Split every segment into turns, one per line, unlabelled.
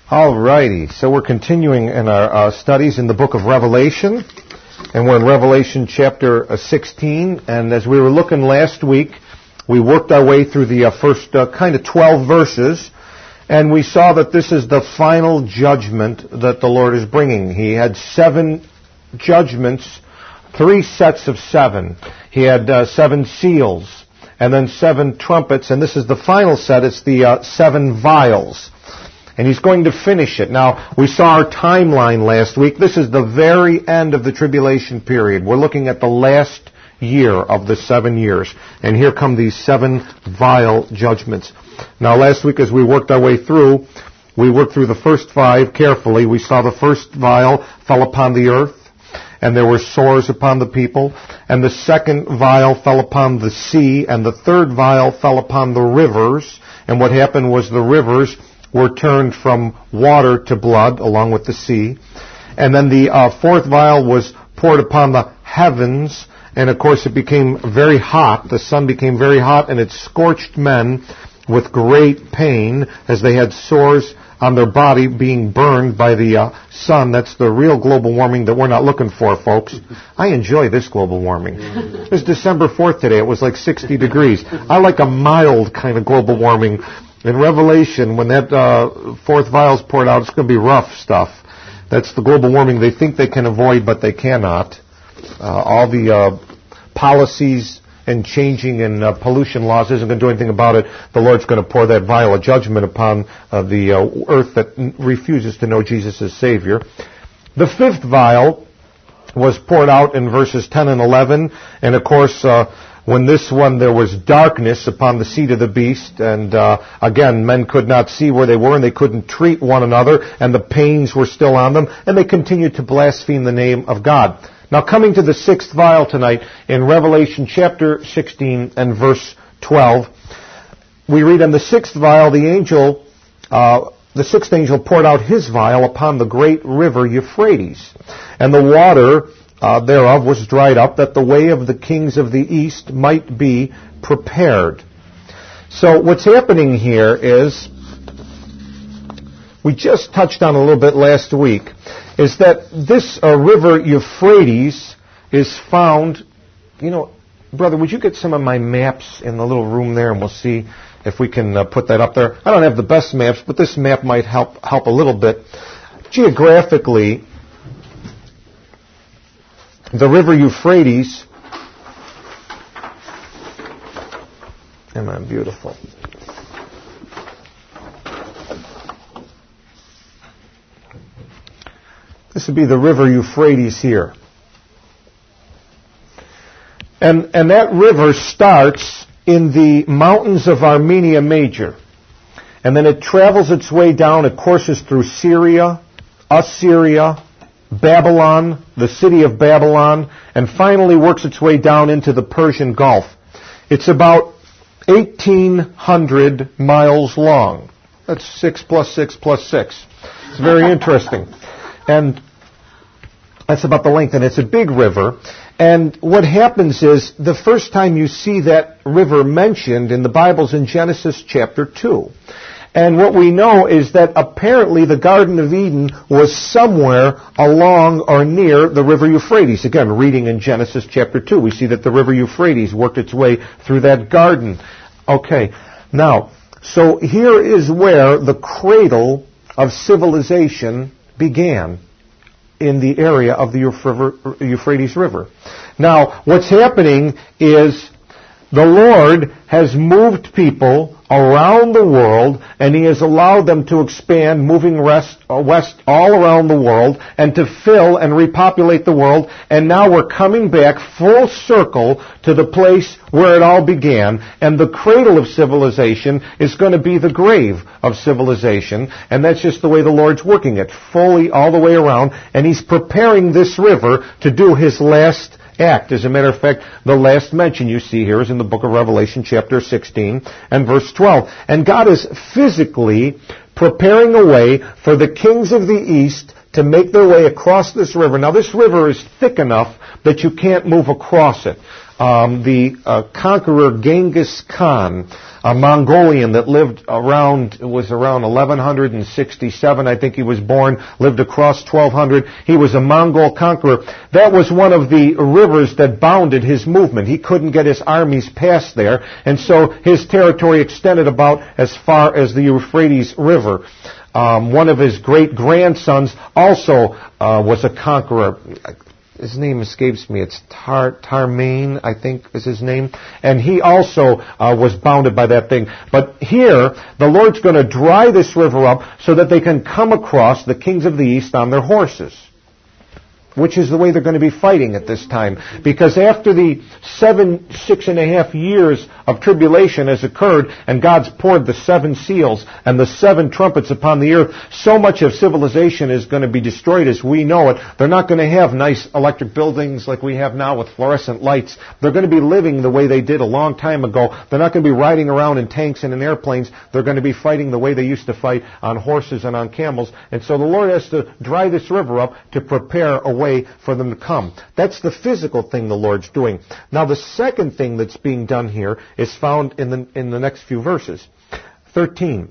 All righty, so we're continuing in our studies in the book of Revelation, and we're in Revelation chapter 16, and as we were looking last week, we worked our way through the first kind of 12 verses, and we saw that this is the final judgment that the Lord is bringing. He had 7 judgments, 3 sets of 7. He had 7 seals, and then 7 trumpets, and this is the final set. It's the 7 vials. And he's going to finish it. Now, we saw our timeline last week. This is the very end of the tribulation period. We're looking at the last year of the 7 years. And here come these 7 vial judgments. Now, last week as we worked our way through, we worked through the first 5 carefully. We saw the first vial fell upon the earth, and there were sores upon the people. And the second vial fell upon the sea, and the third vial fell upon the rivers. And what happened was the rivers were turned from water to blood, along with the sea. And then the fourth vial was poured upon the heavens, and of course it became very hot. The sun became very hot, and it scorched men with great pain as they had sores on their body being burned by the sun. That's the real global warming that we're not looking for, folks. I enjoy this global warming. It was December 4th today. It was like 60 degrees. I like a mild kind of global warming. In Revelation, when that fourth vial is poured out, it's going to be rough stuff. That's the global warming they think they can avoid, but they cannot. All the policies and changing in pollution laws isn't going to do anything about it. The Lord's going to pour that vial of judgment upon the earth that refuses to know Jesus as Savior. The fifth vial was poured out in verses 10 and 11, and of course, when this one, there was darkness upon the seat of the beast, and again, men could not see where they were, and they couldn't treat one another, and the pains were still on them, and they continued to blaspheme the name of God. Now, coming to the 6th vial tonight, in Revelation chapter 16 and verse 12, we read, "And the 6th vial, the 6th angel poured out his vial upon the great river Euphrates, and the water thereof was dried up, that the way of the kings of the east might be prepared." So what's happening here is, we just touched on a little bit last week, is that this river Euphrates is found, brother, would you get some of my maps in the little room there, and we'll see if we can put that up there. I don't have the best maps, but this map might help a little bit. Geographically, the river Euphrates, isn't that beautiful? This would be the river Euphrates here. And that river starts in the mountains of Armenia Major. And then it travels its way down, it courses through Syria, Assyria, Babylon, the city of Babylon, and finally works its way down into the Persian Gulf. It's about 1,800 miles long. That's 6 plus 6 plus 6. It's very interesting. And that's about the length, and it's a big river. And what happens is, the first time you see that river mentioned in the Bible's in Genesis chapter 2. And what we know is that apparently the Garden of Eden was somewhere along or near the river Euphrates. Again, reading in Genesis chapter 2, we see that the river Euphrates worked its way through that garden. Okay, now, so here is where the cradle of civilization began, in the area of the Euphrates River. Now, what's happening is the Lord has moved people around the world, and He has allowed them to expand, moving west all around the world, and to fill and repopulate the world. And now we're coming back full circle to the place where it all began. And the cradle of civilization is going to be the grave of civilization. And that's just the way the Lord's working it, fully all the way around. And He's preparing this river to do His last act. As a matter of fact, the last mention you see here is in the book of Revelation chapter 16 and verse 12. And God is physically preparing a way for the kings of the east to make their way across this river. Now, this river is thick enough that you can't move across it. The conqueror Genghis Khan, a Mongolian that lived around 1167, I think he was born, lived across 1200. He was a Mongol conqueror. That was one of the rivers that bounded his movement. He couldn't get his armies past there, and so his territory extended about as far as the Euphrates River. One of his great-grandsons also was a conqueror. His name escapes me. It's Tarmain, I think is his name. And he also was bounded by that thing. But here, the Lord's going to dry this river up so that they can come across, the kings of the east, on their horses. Which is the way they're going to be fighting at this time. Because after the 6.5 years of tribulation has occurred, and God's poured the 7 seals and the 7 trumpets upon the earth, so much of civilization is going to be destroyed as we know it. They're not going to have nice electric buildings like we have now with fluorescent lights. They're going to be living the way they did a long time ago. They're not going to be riding around in tanks and in airplanes. They're going to be fighting the way they used to fight, on horses and on camels. And so the Lord has to dry this river up to prepare a way for them to come. That's the physical thing the Lord's doing. Now the second thing that's being done here is found in the next few verses. 13.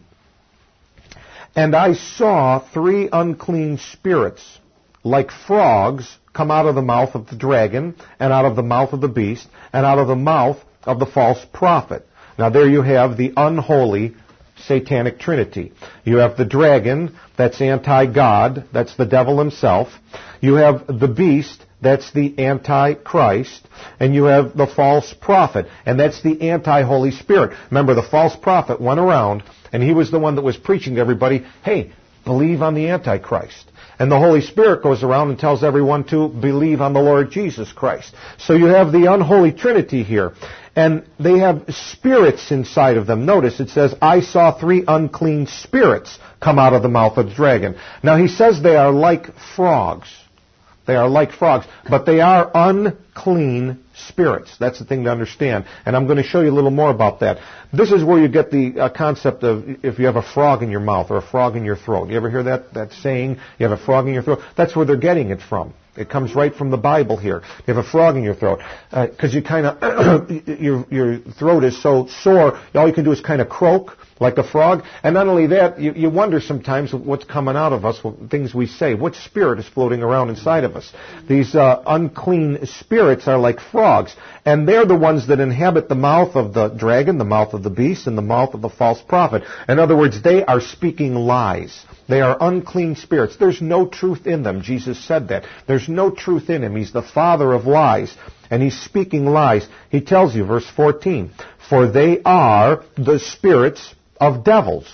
And I saw 3 unclean spirits, like frogs, come out of the mouth of the dragon, and out of the mouth of the beast, and out of the mouth of the false prophet. Now there you have the unholy satanic trinity. You have the dragon, that's anti-God, that's the devil himself. You have the beast, that's the anti-Christ. And you have the false prophet, and that's the anti-Holy Spirit. Remember, the false prophet went around, and he was the one that was preaching to everybody, hey, believe on the Antichrist. And the Holy Spirit goes around and tells everyone to believe on the Lord Jesus Christ. So you have the unholy trinity here. And they have spirits inside of them. Notice it says, I saw 3 unclean spirits come out of the mouth of the dragon. Now he says they are like frogs. They are like frogs, but they are unclean spirits. That's the thing to understand. And I'm going to show you a little more about that. This is where you get the concept of if you have a frog in your mouth or a frog in your throat. You ever hear that saying, you have a frog in your throat? That's where they're getting it from. It comes right from the Bible here. You have a frog in your throat. Because you kind of, your throat is so sore, all you can do is kind of croak like a frog. And not only that, you wonder sometimes what's coming out of us, things we say. What spirit is floating around inside of us? These unclean spirits are like frogs. And they're the ones that inhabit the mouth of the dragon, the mouth of the beast, and the mouth of the false prophet. In other words, they are speaking lies. They are unclean spirits. There's no truth in them. Jesus said that. There's no truth in him. He's the father of lies. And he's speaking lies. He tells you, verse 14, for they are the spirits of devils,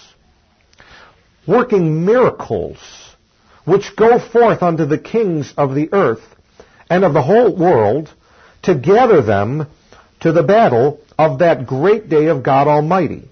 working miracles, which go forth unto the kings of the earth and of the whole world, to gather them to the battle of that great day of God Almighty.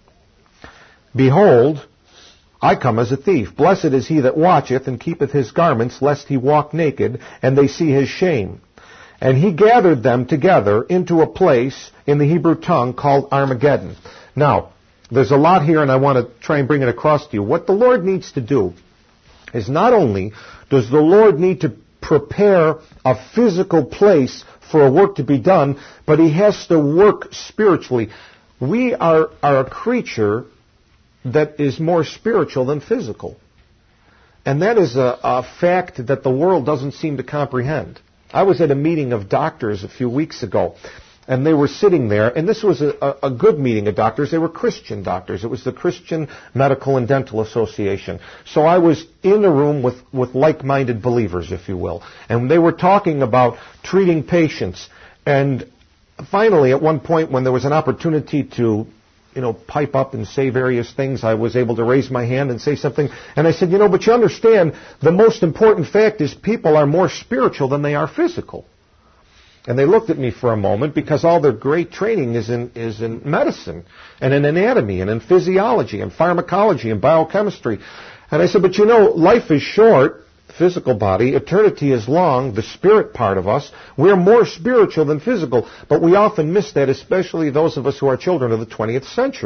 Behold, I come as a thief. Blessed is he that watcheth and keepeth his garments, lest he walk naked, and they see his shame. And he gathered them together into a place in the Hebrew tongue called Armageddon. Now, there's a lot here, and I want to try and bring it across to you. What the Lord needs to do is not only does the Lord need to prepare a physical place for a work to be done, but he has to work spiritually. We are a creature that is more spiritual than physical. And that is a fact that the world doesn't seem to comprehend. I was at a meeting of doctors a few weeks ago, and they were sitting there, and this was a good meeting of doctors. They were Christian doctors. It was the Christian Medical and Dental Association. So I was in a room with like-minded believers, if you will. And they were talking about treating patients. And finally, at one point, when there was an opportunity to pipe up and say various things, I was able to raise my hand and say something. And I said, but you understand, the most important fact is people are more spiritual than they are physical. And they looked at me for a moment because all their great training is in medicine and in anatomy and in physiology and pharmacology and biochemistry. And I said, but life is short, physical body, eternity is long, the spirit part of us. We're more spiritual than physical, but we often miss that, especially those of us who are children of the 20th century.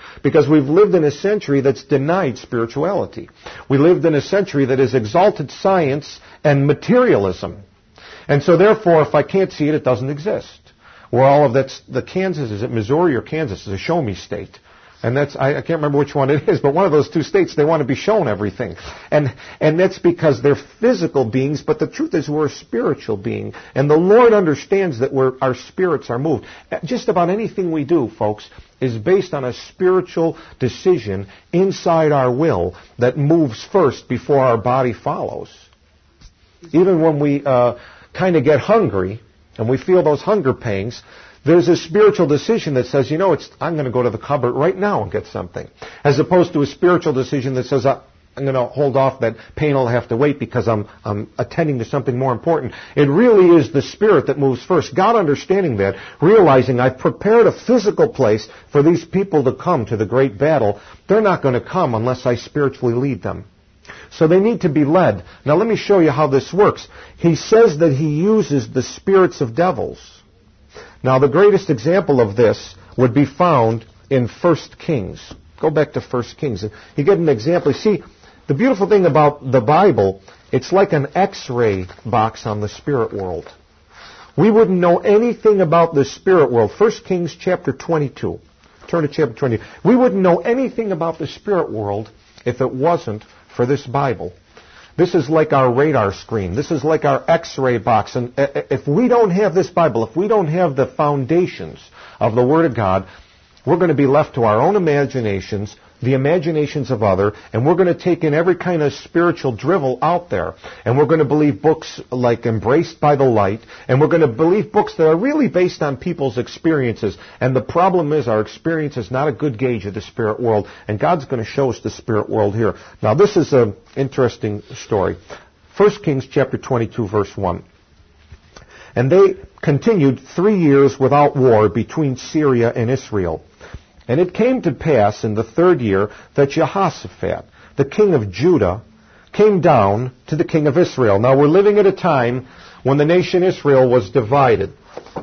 Because we've lived in a century that's denied spirituality. We lived in a century that has exalted science and materialism. And so therefore, if I can't see it, it doesn't exist. Where all of that's, the Kansas, is it Missouri or Kansas, is a show me state. And that's, I can't remember which one it is, but one of those two states, they want to be shown everything. And that's because they're physical beings, but the truth is we're a spiritual being. And the Lord understands that our spirits are moved. Just about anything we do, folks, is based on a spiritual decision inside our will that moves first before our body follows. Even when we kind of get hungry, and we feel those hunger pangs, there's a spiritual decision that says, I'm going to go to the cupboard right now and get something. As opposed to a spiritual decision that says, I'm going to hold off, that pain will have to wait because I'm attending to something more important. It really is the spirit that moves first. God understanding that, realizing I've prepared a physical place for these people to come to the great battle. They're not going to come unless I spiritually lead them. So they need to be led. Now let me show you how this works. He says that he uses the spirits of devils. Now, the greatest example of this would be found in 1 Kings. Go back to 1 Kings. You get an example. You see, the beautiful thing about the Bible, it's like an X-ray box on the spirit world. We wouldn't know anything about the spirit world. 1 Kings chapter 22. Turn to chapter 20. We wouldn't know anything about the spirit world if it wasn't for this Bible. This is like our radar screen. This is like our X-ray box. And if we don't have this Bible, if we don't have the foundations of the Word of God, we're going to be left to our own imaginations, the imaginations of others, and we're going to take in every kind of spiritual drivel out there. And we're going to believe books like Embraced by the Light, and we're going to believe books that are really based on people's experiences. And the problem is our experience is not a good gauge of the spirit world, and God's going to show us the spirit world here. Now, this is an interesting story. 1 Kings chapter 22, verse 1. And they continued 3 years without war between Syria and Israel. And it came to pass in the 3rd year that Jehoshaphat, the king of Judah, came down to the king of Israel. Now we're living at a time when the nation Israel was divided.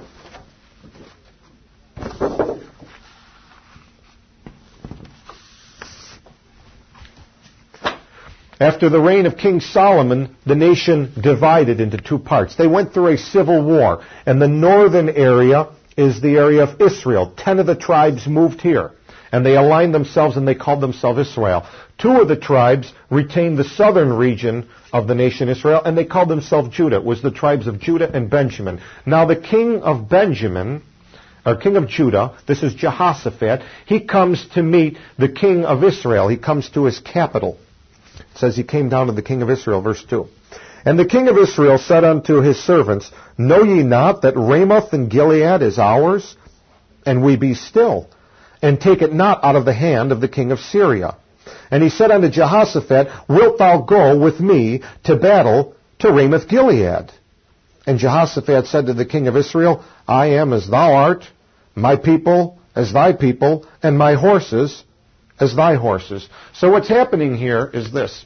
After the reign of King Solomon, the nation divided into 2 parts. They went through a civil war, and the northern area is the area of Israel. 10 of the tribes moved here, and they aligned themselves and they called themselves Israel. 2 of the tribes retained the southern region of the nation Israel, and they called themselves Judah. It was the tribes of Judah and Benjamin. Now the king of Benjamin, or king of Judah, this is Jehoshaphat, he comes to meet the king of Israel. He comes to his capital. It says he came down to the king of Israel, verse 2. And the king of Israel said unto his servants, Know ye not that Ramoth in Gilead is ours? And we be still, and take it not out of the hand of the king of Syria. And he said unto Jehoshaphat, Wilt thou go with me to battle to Ramoth Gilead? And Jehoshaphat said to the king of Israel, I am as thou art, my people as thy people, and my horses as thy horses. So what's happening here is this.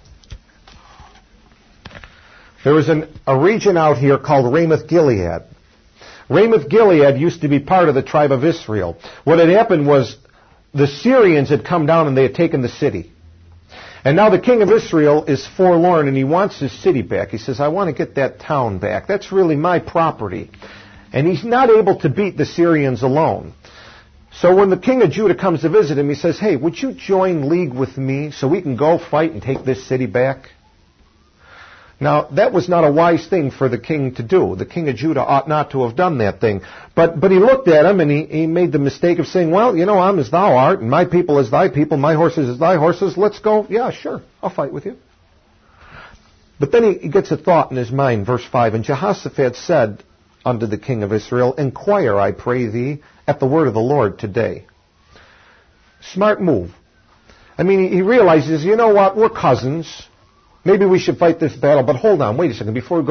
There was a region out here called Ramoth Gilead. Ramoth Gilead used to be part of the tribe of Israel. What had happened was the Syrians had come down and they had taken the city. And now the king of Israel is forlorn and he wants his city back. He says, I want to get that town back. That's really my property. And he's not able to beat the Syrians alone. So when the king of Judah comes to visit him, he says, hey, would you join league with me so we can go fight and take this city back? Now, that was not a wise thing for the king to do. The king of Judah ought not to have done that thing. But he looked at him and he made the mistake of saying, well, you know, I'm as thou art, and my people as thy people, my horses as thy horses. Let's go. Yeah, sure, I'll fight with you. But then he gets a thought in his mind, verse 5, And Jehoshaphat said unto the king of Israel, Inquire, I pray thee, at the word of the Lord today. Smart move. I mean, he realizes, you know what, we're cousins. Maybe we should fight this battle, but hold on, wait a second. Before we go,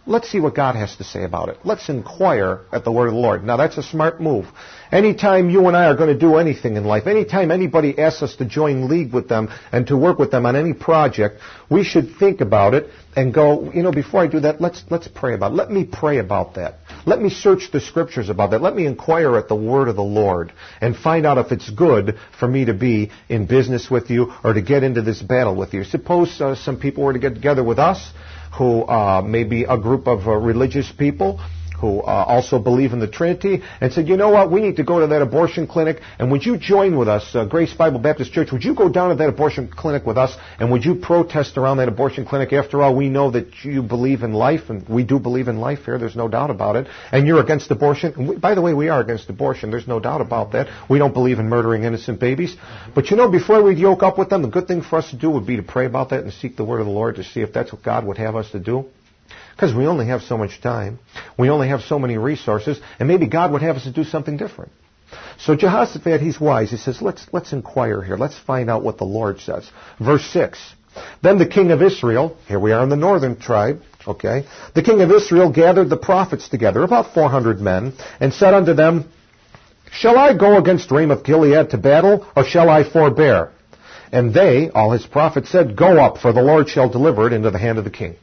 let's see what God has to say about it. Let's inquire at the word of the Lord. Now, that's a smart move. Anytime you and I are going to do anything in life, anytime anybody asks us to join league with them and to work with them on any project, we should think about it and go, before I do that, let's pray about it. Let me pray about that. Let me search the Scriptures about that. Let me inquire at the word of the Lord and find out if it's good for me to be in business with you or to get into this battle with you. Suppose some people were to get together with us who may be a group of religious people who also believe in the Trinity, and said, you know what, we need to go to that abortion clinic, and would you join with us, Grace Bible Baptist Church, would you go down to that abortion clinic with us, and would you protest around that abortion clinic? After all, we know that you believe in life, and we do believe in life here, there's no doubt about it, and you're against abortion. And by the way, we are against abortion, there's no doubt about that. We don't believe in murdering innocent babies. But before we yoke up with them, the good thing for us to do would be to pray about that and seek the word of the Lord to see if that's what God would have us to do. Because we only have so much time. We only have so many resources. And maybe God would have us to do something different. So Jehoshaphat, he's wise. He says, let's inquire here. Let's find out what the Lord says. Verse 6. Then the king of Israel, here we are in the northern tribe, okay. The king of Israel gathered the prophets together, about 400 men, and said unto them, shall I go against Ramoth Gilead to battle, or shall I forbear? And they, all his prophets, said, go up, for the Lord shall deliver it into the hand of the king.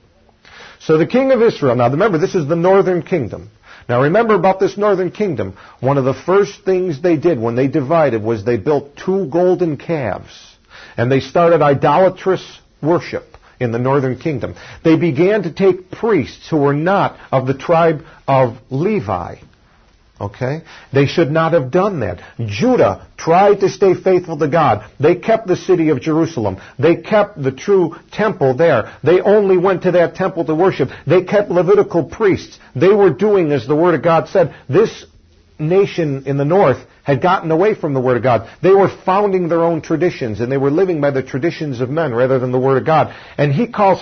So the king of Israel, now remember, this is the northern kingdom. Now remember about this northern kingdom, one of the first things they did when they divided was they built 2 golden calves. And they started idolatrous worship in the northern kingdom. They began to take priests who were not of the tribe of Levi. Okay? They should not have done that. Judah tried to stay faithful to God. They kept the city of Jerusalem. They kept the true temple there. They only went to that temple to worship. They kept Levitical priests. They were doing as the Word of God said. This nation in the north had gotten away from the Word of God. They were founding their own traditions, and they were living by the traditions of men rather than the Word of God. And he calls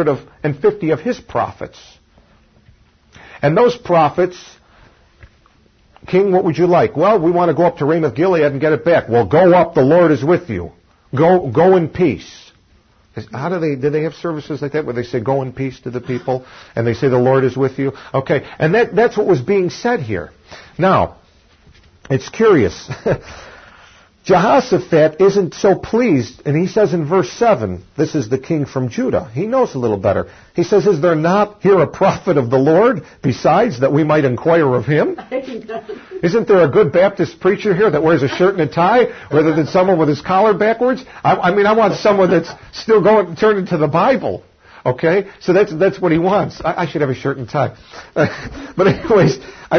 450 of his prophets. And those prophets, king, what would you like? Well, we want to go up to Ramoth Gilead and get it back. Well, go up, the Lord is with you. Go in peace. How do they have services like that where they say go in peace to the people and they say the Lord is with you? Okay, and that's what was being said here. Now, it's curious. Jehoshaphat isn't so pleased, and he says in verse 7, this is the king from Judah. He knows a little better. He says, is there not here a prophet of the Lord besides that we might inquire of him? Isn't there a good Baptist preacher here that wears a shirt and a tie rather than someone with his collar backwards? I want someone that's still turned into the Bible. Okay? So that's what he wants. I should have a shirt and tie. But anyways,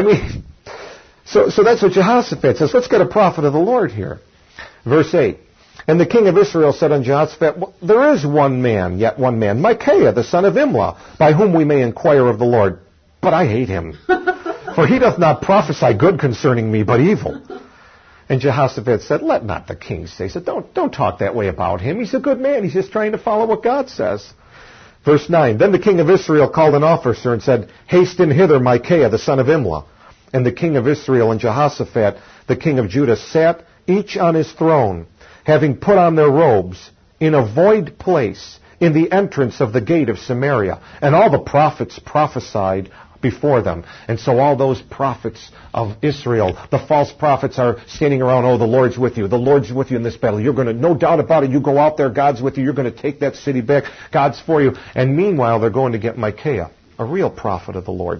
so that's what Jehoshaphat says. Let's get a prophet of the Lord here. Verse 8, and the king of Israel said unto Jehoshaphat, there is one man, yet one man, Micaiah, the son of Imlah, by whom we may inquire of the Lord. But I hate him, for he doth not prophesy good concerning me, but evil. And Jehoshaphat said, let not the king say so. Don't talk that way about him. He's a good man. He's just trying to follow what God says. Verse 9, then the king of Israel called an officer and said, hasten hither Micaiah, the son of Imlah. And the king of Israel and Jehoshaphat, the king of Judah, sat each on his throne, having put on their robes, in a void place, in the entrance of the gate of Samaria. And all the prophets prophesied before them. And so all those prophets of Israel, the false prophets, are standing around, oh, the Lord's with you. The Lord's with you in this battle. You're going to, no doubt about it, you go out there, God's with you. You're going to take that city back. God's for you. And meanwhile, they're going to get Micaiah, a real prophet of the Lord.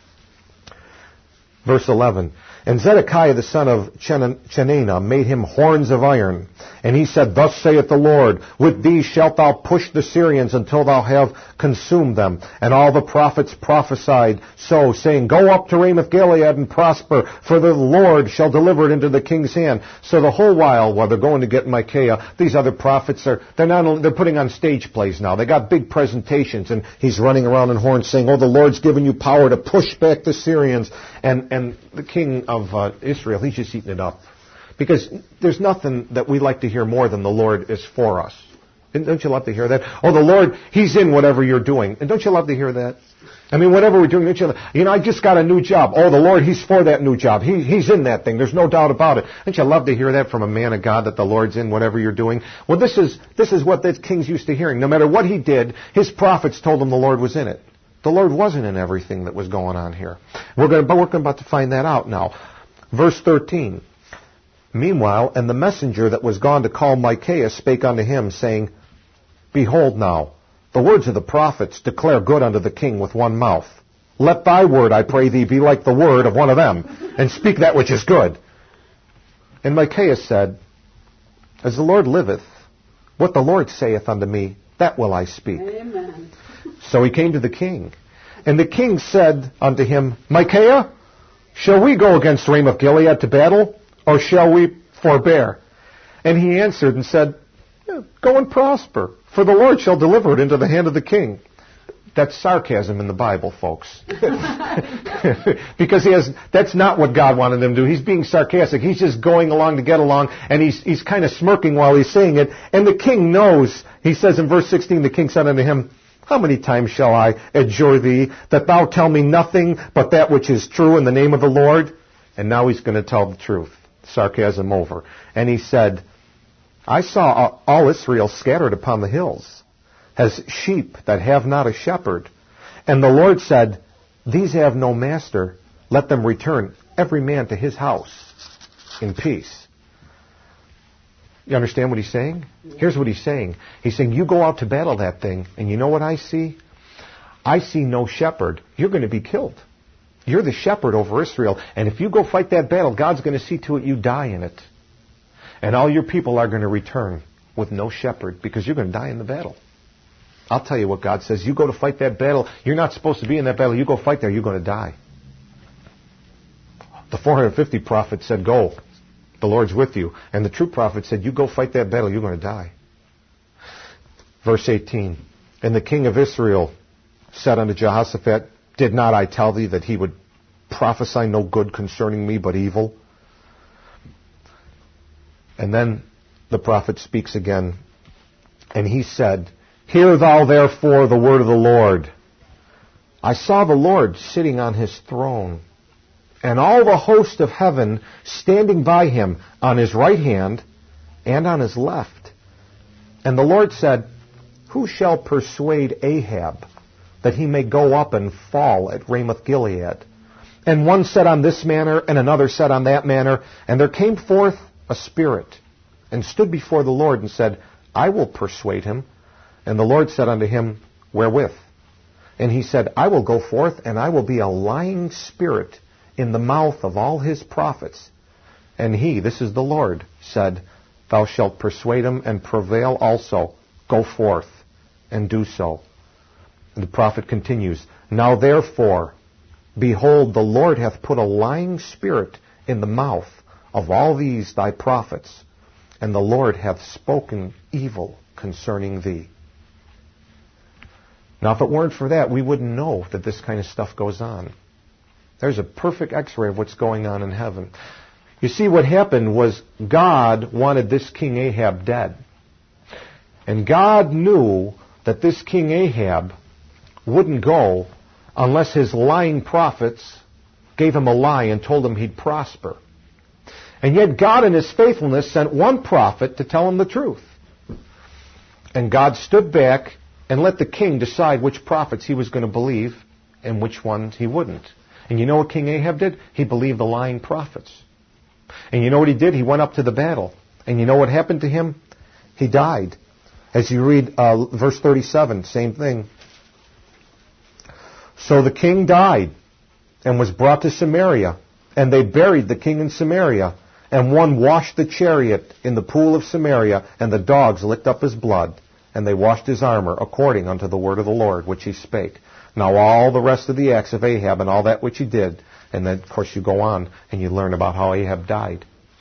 Verse 11, and Zedekiah the son of Chenaanah made him horns of iron. And he said, thus saith the Lord, with these shalt thou push the Syrians until thou have consumed them. And all the prophets prophesied so, saying, go up to Ramoth Gilead and prosper, for the Lord shall deliver it into the king's hand. So the whole while they're going to get Micaiah, these other prophets they're putting on stage plays now. They got big presentations, and he's running around in horns saying, oh, the Lord's given you power to push back the Syrians. And the king of Israel, he's just eating it up. Because there's nothing that we like to hear more than the Lord is for us. And don't you love to hear that? Oh, the Lord, he's in whatever you're doing. And don't you love to hear that? Whatever we're doing, I just got a new job. Oh, the Lord, he's for that new job. He's in that thing. There's no doubt about it. Don't you love to hear that from a man of God, that the Lord's in whatever you're doing? Well, this is what the king's used to hearing. No matter what he did, his prophets told him the Lord was in it. The Lord wasn't in everything that was going on here. We're about to find that out now. Verse 13. Meanwhile, and the messenger that was gone to call Micaiah spake unto him, saying, Behold now, the words of the prophets declare good unto the king with one mouth. Let thy word, I pray thee, be like the word of one of them, and speak that which is good. And Micaiah said, As the Lord liveth, what the Lord saith unto me, that will I speak.
Amen.
So he came to the king. And the king said unto him, Micaiah, shall we go against Ramoth Gilead to battle, or shall we forbear? And he answered and said, Go and prosper, for the Lord shall deliver it into the hand of the king. That's sarcasm in the Bible, folks. Because that's not what God wanted him to do. He's being sarcastic. He's just going along to get along, and he's kind of smirking while he's saying it. And the king knows. He says in verse 16, the king said unto him, How many times shall I adjure thee that thou tell me nothing but that which is true in the name of the Lord? And now he's going to tell the truth. Sarcasm over. And he said, I saw all Israel scattered upon the hills, as sheep that have not a shepherd. And the Lord said, These have no master. Let them return, every man to his house, in peace. You understand what he's saying? Here's what he's saying. He's saying, you go out to battle that thing, and you know what I see? I see no shepherd. You're going to be killed. You're the shepherd over Israel. And if you go fight that battle, God's going to see to it you die in it. And all your people are going to return with no shepherd, because you're going to die in the battle. I'll tell you what God says. You go to fight that battle. You're not supposed to be in that battle. You go fight there. You're going to die. The 450 prophet said, Go. The Lord's with you. And the true prophet said, You go fight that battle. You're going to die. Verse 18. And the king of Israel said unto Jehoshaphat, Did not I tell thee that he would prophesy no good concerning me, but evil? And then the prophet speaks again. And he said, Hear thou therefore the word of the Lord. I saw the Lord sitting on his throne, and all the host of heaven standing by him on his right hand and on his left. And the Lord said, Who shall persuade Ahab that he may go up and fall at Ramoth Gilead? And one said on this manner, and another said on that manner. And there came forth a spirit, and stood before the Lord, and said, I will persuade him. And the Lord said unto him, Wherewith? And he said, I will go forth, and I will be a lying spirit in the mouth of all his prophets. And he, this is the Lord, said, Thou shalt persuade him, and prevail also. Go forth, and do so. And the prophet continues, Now therefore, behold, the Lord hath put a lying spirit in the mouth of all these thy prophets, and the Lord hath spoken evil concerning thee. Now, if it weren't for that, we wouldn't know that this kind of stuff goes on. There's a perfect x-ray of what's going on in heaven. You see, what happened was God wanted this King Ahab dead. And God knew that this King Ahab wouldn't go unless his lying prophets gave him a lie and told him he'd prosper. And yet God in his faithfulness sent one prophet to tell him the truth. And God stood back and let the king decide which prophets he was going to believe and which ones he wouldn't. And you know what King Ahab did? He believed the lying prophets. And you know what he did? He went up to the battle. And you know what happened to him? He died. As you read verse 37, same thing. So the king died and was brought to Samaria. And they buried the king in Samaria. And one washed the chariot in the pool of Samaria, and the dogs licked up his blood. And they washed his armor according unto the word of the Lord, which he spake. Now all the rest of the acts of Ahab and all that which he did, and then, of course, you go on and you learn about how Ahab died.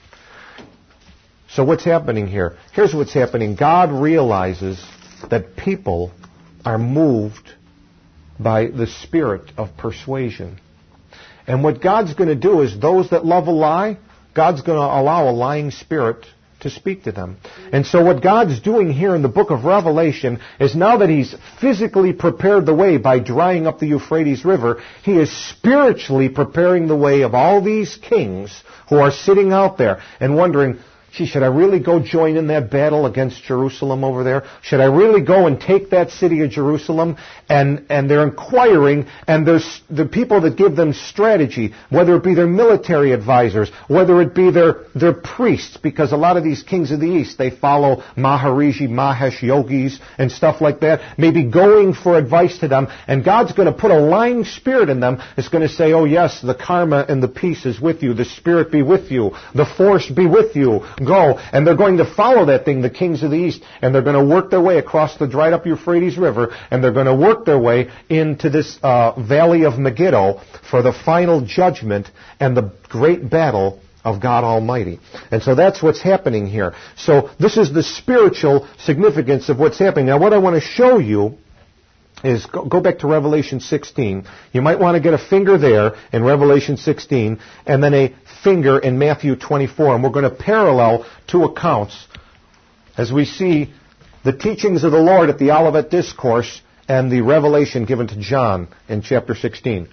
So what's happening here? Here's what's happening. God realizes that people are moved by the spirit of persuasion. And what God's going to do is those that love a lie, God's going to allow a lying spirit to speak to them. And so what God's doing here in the book of Revelation is, now that he's physically prepared the way by drying up the Euphrates River, he is spiritually preparing the way of all these kings who are sitting out there and wondering, gee, should I really go join in that battle against Jerusalem over there? Should I really go and take that city of Jerusalem? And they're inquiring, and there's the people that give them strategy, whether it be their military advisors, whether it be their priests, because a lot of these kings of the East, they follow Maharishi, Mahesh yogis and stuff like that, maybe going for advice to them, and God's going to put a lying spirit in them. It's going to say, oh yes, the karma and the peace is with you, the spirit be with you, the force be with you, go. And they're going to follow that thing, the kings of the East, and they're going to work their way across the dried up Euphrates River, and they're going to work their way into this valley of Megiddo for the final judgment and the great battle of God Almighty. And so that's what's happening here. So this is the spiritual significance of what's happening. Now what I want to show you is, go back to Revelation 16. You might want to get a finger there in Revelation 16, and then a finger in Matthew 24. And we're going to parallel two accounts as we see the teachings of the Lord at the Olivet Discourse and the revelation given to John in chapter 16.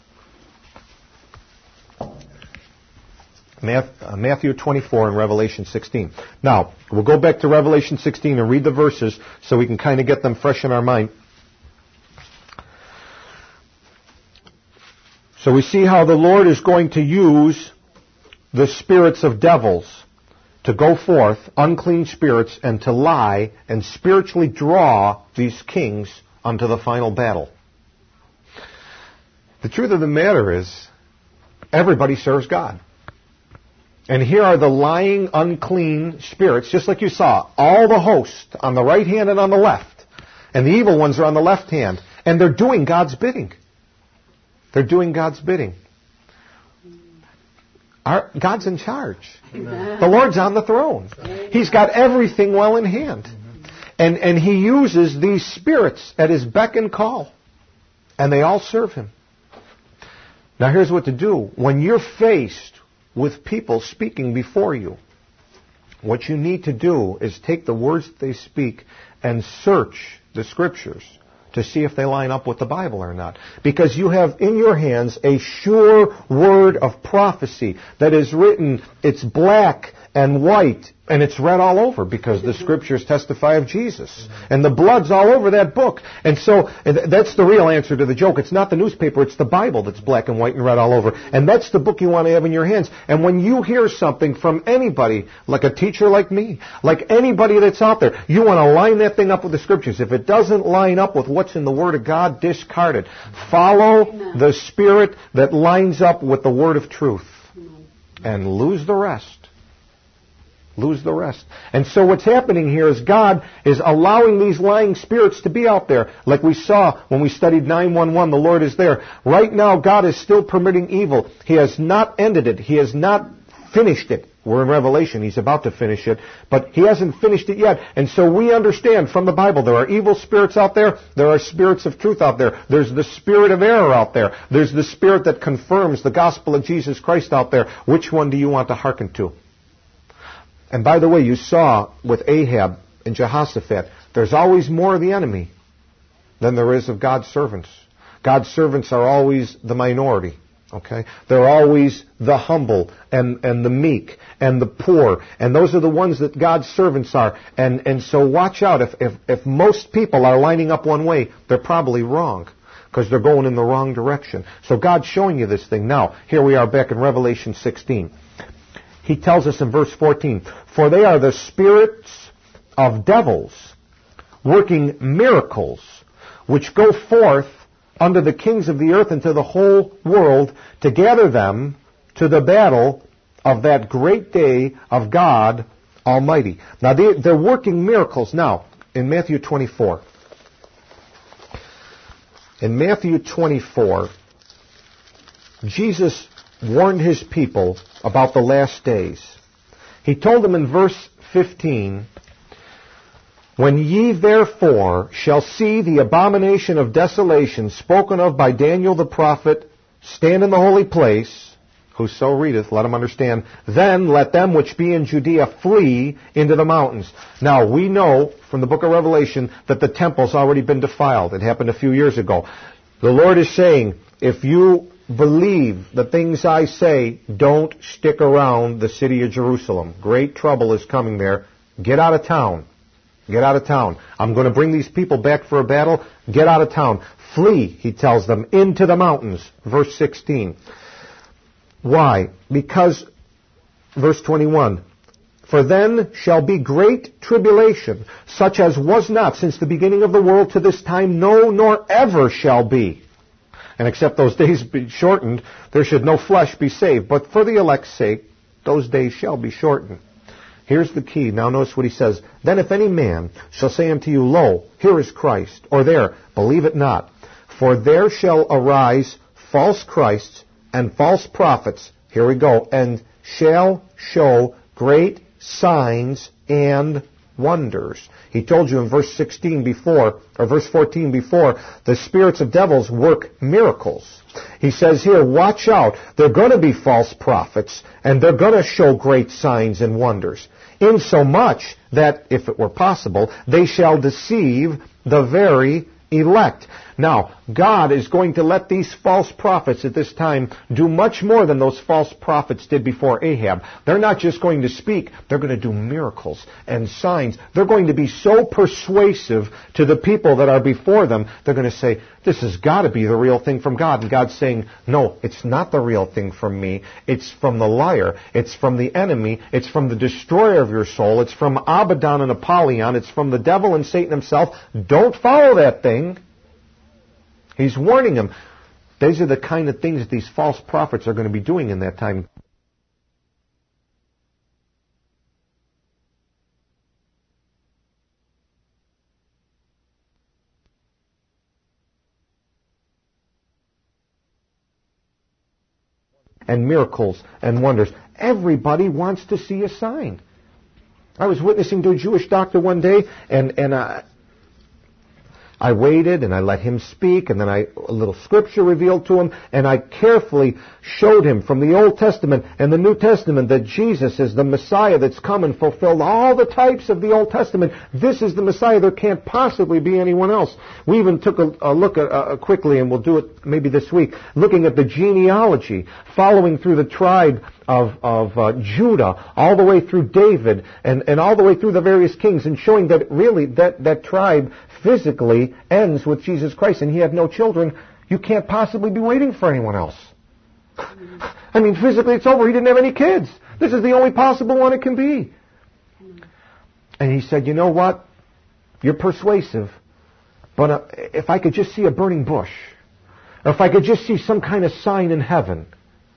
Matthew 24 and Revelation 16. Now, we'll go back to Revelation 16 and read the verses so we can kind of get them fresh in our mind. So we see how the Lord is going to use the spirits of devils to go forth, unclean spirits, and to lie and spiritually draw these kings unto the final battle. The truth of the matter is, everybody serves God. And here are the lying, unclean spirits, just like you saw, all the host on the right hand and on the left. And the evil ones are on the left hand. And they're doing God's bidding. They're doing God's bidding. God's in charge. Amen. The Lord's on the throne. Amen. He's got everything well in hand. And He uses these spirits at His beck and call. And they all serve Him. Now here's what to do. When you're faced with people speaking before you, what you need to do is take the words that they speak and search the Scriptures to see if they line up with the Bible or not. Because you have in your hands a sure word of prophecy that is written, it's black and white, and it's read all over because the Scriptures testify of Jesus. And the blood's all over that book. And so that's the real answer to the joke. It's not the newspaper, it's the Bible that's black and white and read all over. And that's the book you want to have in your hands. And when you hear something from anybody, like a teacher like me, like anybody that's out there, you want to line that thing up with the Scriptures. If it doesn't line up with what's in the Word of God, discard it. Follow the Spirit that lines up with the Word of truth. And lose the rest. Lose the rest. And so what's happening here is God is allowing these lying spirits to be out there. Like we saw when we studied 911, the Lord is there. Right now, God is still permitting evil. He has not ended it. He has not finished it. We're in Revelation. He's about to finish it. But He hasn't finished it yet. And so we understand from the Bible there are evil spirits out there. There are spirits of truth out there. There's the spirit of error out there. There's the spirit that confirms the gospel of Jesus Christ out there. Which one do you want to hearken to? And by the way, you saw with Ahab and Jehoshaphat, there's always more of the enemy than there is of God's servants. God's servants are always the minority. Okay? They're always the humble and the meek and the poor. And those are the ones that God's servants are. And so watch out. If most people are lining up one way, they're probably wrong, because they're going in the wrong direction. So God's showing you this thing. Now, here we are back in Revelation 16. He tells us in verse 14, for they are the spirits of devils working miracles, which go forth unto the kings of the earth and to the whole world to gather them to the battle of that great day of God Almighty. Now they're working miracles now in Matthew 24. In Matthew 24, Jesus warned His people about the last days. He told them in verse 15, when ye therefore shall see the abomination of desolation spoken of by Daniel the prophet stand in the holy place, whoso readeth, let him understand, then let them which be in Judea flee into the mountains. Now we know from the book of Revelation that the temple's already been defiled. It happened a few years ago. The Lord is saying, if you believe the things I say, don't stick around the city of Jerusalem. Great trouble is coming there. Get out of town. Get out of town. I'm going to bring these people back for a battle. Get out of town. Flee, he tells them, into the mountains. Verse 16. Why? Because, verse 21, for then shall be great tribulation, such as was not since the beginning of the world to this time, no, nor ever shall be. And except those days be shortened, there should no flesh be saved. But for the elect's sake, those days shall be shortened. Here's the key. Now notice what he says. Then if any man shall say unto you, Lo, here is Christ, or there, believe it not. For there shall arise false Christs and false prophets, here we go, and shall show great signs and wonders. He told you in verse 16 before, or verse 14 before, the spirits of devils work miracles. He says here, watch out. They're going to be false prophets, and they're going to show great signs and wonders, insomuch that, if it were possible, they shall deceive the very elect. Now, God is going to let these false prophets at this time do much more than those false prophets did before Ahab. They're not just going to speak, they're going to do miracles and signs. They're going to be so persuasive to the people that are before them, they're going to say, this has got to be the real thing from God. And God's saying, no, it's not the real thing from me. It's from the liar. It's from the enemy. It's from the destroyer of your soul. It's from Abaddon and Apollyon. It's from the devil and Satan himself. Don't follow that thing. He's warning them. These are the kind of things that these false prophets are going to be doing in that time. And miracles and wonders. Everybody wants to see a sign. I was witnessing to a Jewish doctor one day, and I waited and I let him speak, and then a little scripture revealed to him, and I carefully showed him from the Old Testament and the New Testament that Jesus is the Messiah that's come and fulfilled all the types of the Old Testament. This is the Messiah. There can't possibly be anyone else. We even took a look at, quickly, and we'll do it maybe this week, looking at the genealogy, following through the tribe of Judah, all the way through David, and all the way through the various kings, and showing that really that tribe physically ends with Jesus Christ, and he had no children. You can't possibly be waiting for anyone else. I mean, physically it's over. He didn't have any kids. This is the only possible one it can be. And he said, you know what? You're persuasive, but if I could just see a burning bush, or if I could just see some kind of sign in heaven,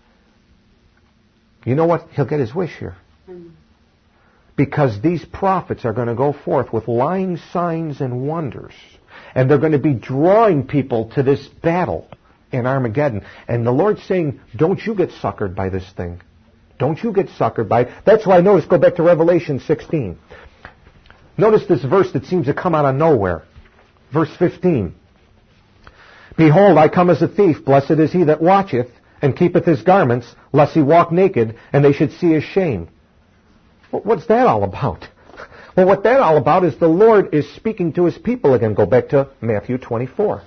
you know what? He'll get his wish here. Because these prophets are going to go forth with lying signs and wonders. And they're going to be drawing people to this battle in Armageddon. And the Lord's saying, don't you get suckered by this thing. Don't you get suckered by it. That's why, notice, go back to Revelation 16. Notice this verse that seems to come out of nowhere. Verse 15. Behold, I come as a thief. Blessed is he that watcheth and keepeth his garments, lest he walk naked, and they should see his shame. What's that all about? Well, what that all about is the Lord is speaking to his people again. Go back to Matthew 24.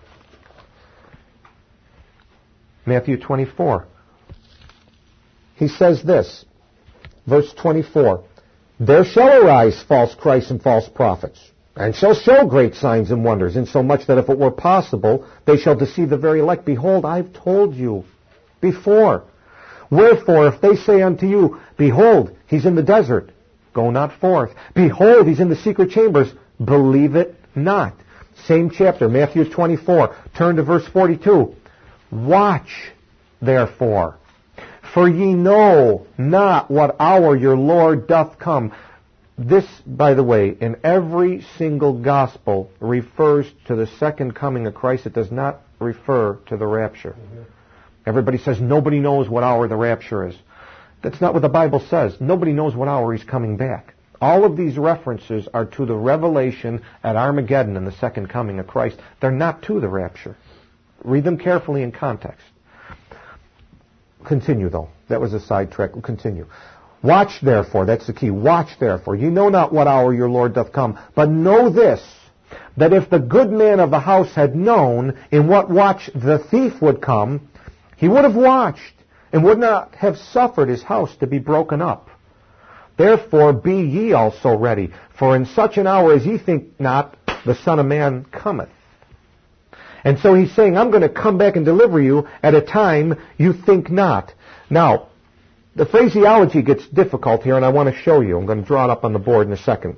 Matthew 24. He says this, verse 24, there shall arise false Christs and false prophets, and shall show great signs and wonders, insomuch that if it were possible, they shall deceive the very elect. Behold, I've told you before. Wherefore, if they say unto you, behold, he's in the desert, go not forth. Behold, he's in the secret chambers, believe it not. Same chapter, Matthew 24. Turn to verse 42. Watch, therefore, for ye know not what hour your Lord doth come. This, by the way, in every single gospel refers to the second coming of Christ. It does not refer to the rapture. Everybody says nobody knows what hour the rapture is. That's not what the Bible says. Nobody knows what hour he's coming back. All of these references are to the revelation at Armageddon and the second coming of Christ. They're not to the rapture. Read them carefully in context. Continue, though. That was a sidetrack. We'll continue. Watch, therefore. That's the key. Watch, therefore. You know not what hour your Lord doth come. But know this, that if the good man of the house had known in what watch the thief would come, he would have watched and would not have suffered his house to be broken up. Therefore be ye also ready, for in such an hour as ye think not, the Son of Man cometh. And so he's saying, I'm going to come back and deliver you at a time you think not. Now, the phraseology gets difficult here, and I want to show you. I'm going to draw it up on the board in a second.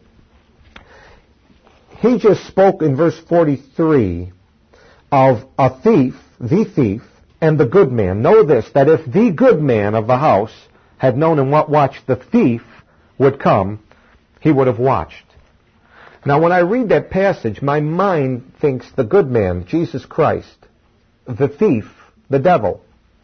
He just spoke in verse 43 of a thief, the thief, and the good man. Know this, that if the good man of the house had known in what watch the thief would come, he would have watched. Now, when I read that passage, my mind thinks the good man, Jesus Christ, the thief, the devil.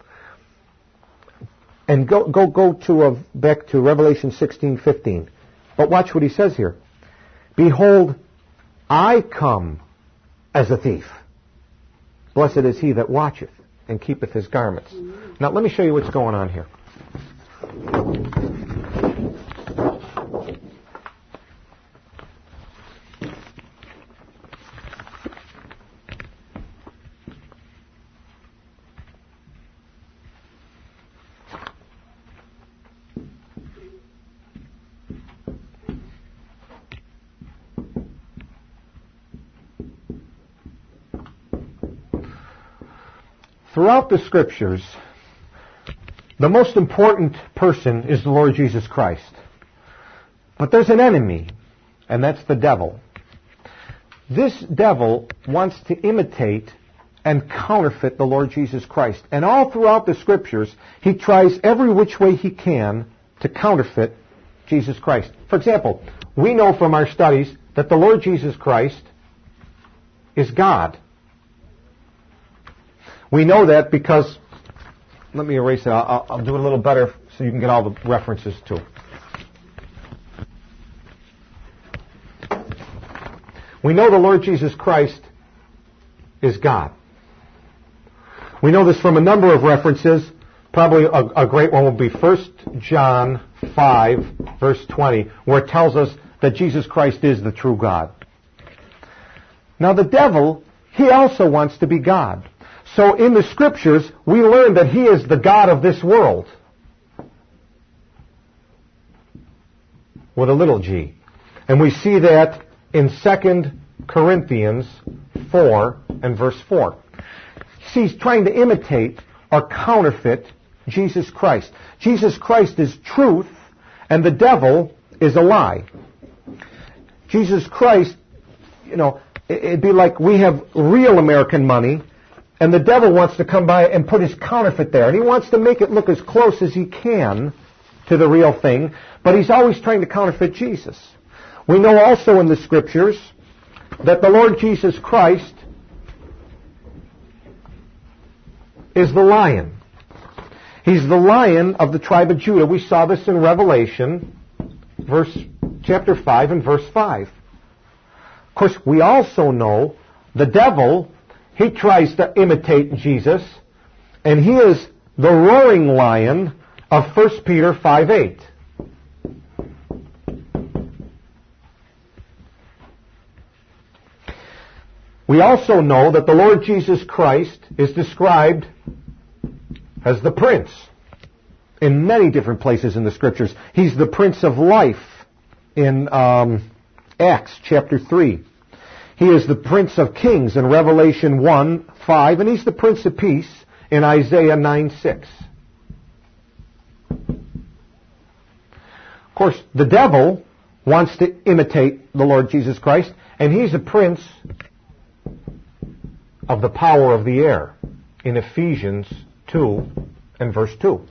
And go back to Revelation 16:15. But watch what he says here. Behold, I come as a thief. Blessed is he that watcheth and keepeth his garments. Now, let me show you what's going on here. Throughout the Scriptures, the most important person is the Lord Jesus Christ. But there's an enemy, and that's the devil. This devil wants to imitate and counterfeit the Lord Jesus Christ. And all throughout the Scriptures, he tries every which way he can to counterfeit Jesus Christ. For example, we know from our studies that the Lord Jesus Christ is God. We know that because, let me erase it, I'll do it a little better so you can get all the references too. We know the Lord Jesus Christ is God. We know this from a number of references. Probably a great one will be 1 John 5, verse 20, where it tells us that Jesus Christ is the true God. Now the devil, he also wants to be God. So in the Scriptures, we learn that he is the God of this world. With a little g. And we see that in 2 Corinthians 4 and verse 4. See, he's trying to imitate or counterfeit Jesus Christ. Jesus Christ is truth, and the devil is a lie. Jesus Christ, it'd be like we have real American money, and the devil wants to come by and put his counterfeit there. And he wants to make it look as close as he can to the real thing, but he's always trying to counterfeit Jesus. We know also in the Scriptures that the Lord Jesus Christ is the lion. He's the lion of the tribe of Judah. We saw this in Revelation, chapter 5 and verse 5. Of course, we also know the devil, he tries to imitate Jesus, and he is the roaring lion of 1 Peter 5:8. We also know that the Lord Jesus Christ is described as the Prince in many different places in the Scriptures. He's the Prince of Life in Acts chapter 3. He is the Prince of Kings in Revelation 1:5, and he's the Prince of Peace in Isaiah 9:6. Of course, the devil wants to imitate the Lord Jesus Christ, and he's a prince of the power of the air in Ephesians 2 and verse 2.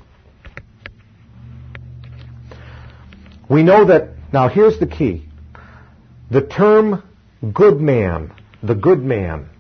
We know that, now here's the key. The term good man, the good man,